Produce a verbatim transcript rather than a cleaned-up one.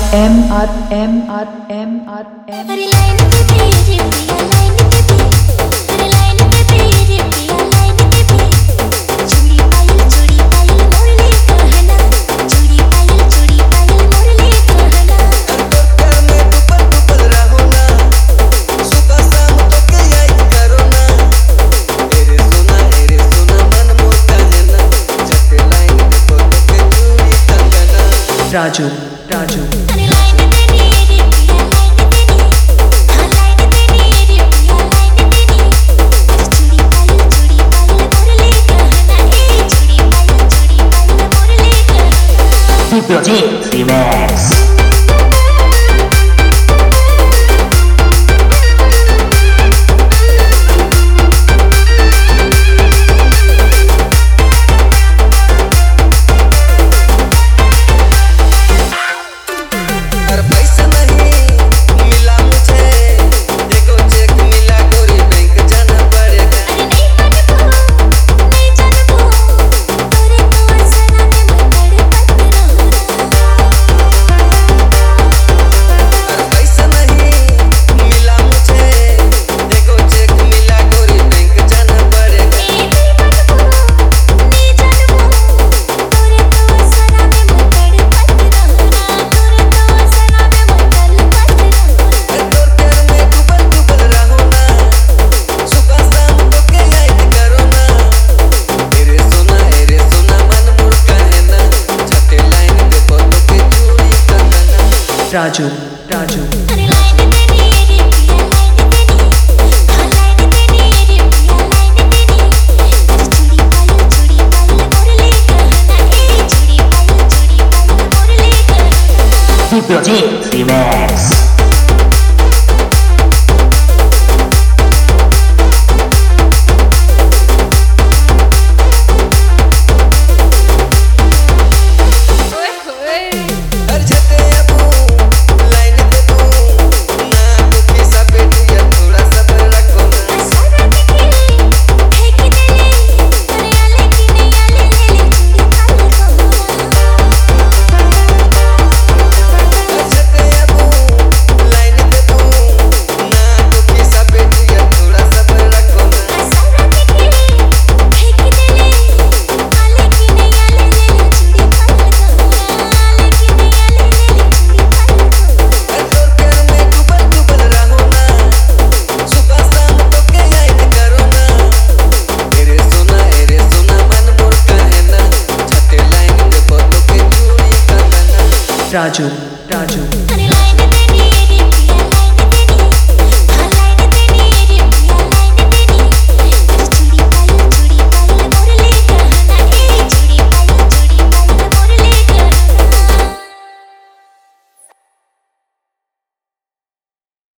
M R M R M R M अरे line पे तेरे पिया लाइन पे भी अरे लाइन पे तेरे पिया लाइन पे भी चूड़ी पायल चूड़ी पायल मोरले कहना चूड़ी पायल चूड़ी पायल मोरले कहना अंतर प्यार में डूबल डूबल रहो ना सुबह शाम तो के याद करो ना एरे सोना एरे सोना मन मोर कहना जटे लाइन पे तो के चूड़ी कंगना Raju Raju अरे लाइन पे तेरे पिया लाइन पे भी हां लाइन पे तेरे पिया लाइन पे भी चूड़ी पायल चूड़ी पायल मोरले कहना ए चूड़ी पायल चूड़ी पायल मोरले कहना Project Remix. और पैसा नहीं मिला मुझे देखो चेक मिला गोरी बैंक जाना पड़ेगा अरे नहीं जानबो नहीं जानबो तोरे तो असला में मैं तड़पत रहूं और पैसा नहीं मिला मुझे देखो चेक मिला गोरी बैंक जाना पड़ेगा नहीं जानबो नहीं जानबो तोरे तो असला में मैं तड़पत रहूं तोरे तो असला में मैं तड़पत रहूं तोर प्यार में डूबल डूबल रहो ना सुबह शाम तो के याद करो ना एरे सोना एरे सोना मन मोर कहना छटे लाइन पे बोलो के चूड़ी कंगना Raju Raju अरे लाइन पे तेरे पिया लाइन पे भी हां लाइन पे तेरे पिया लाइन पे भी चूड़ी पायल चूड़ी पायल मोरले कहना ए चूड़ी पायल चूड़ी पायल मोरले कहना Project Remix. हर छटे अबू लाइन पे तू ना तो पैसा पे दिया थोड़ा सब्र रखो ना सारा के है कि दिले अरे आले कि नहीं आले ले ले चूड़ी पायल कहना हर छटे अबू लाइन पे तू ना तो पैसा पे दिया थोड़ा सब्र रखो ना सारा के है कि दिले आले कि नहीं आले ले ले चूड़ी पायल कहना आले कि नहीं आले ले ले चूड़ी पायल कहना तोर प्यार में डूबल डूबल रहो ना सुबह शाम तो के याद करो ना एरे सोना एरे सोना मन मोर कहना छटे लाइन पे बोलो के चूड़ी कंगना Raju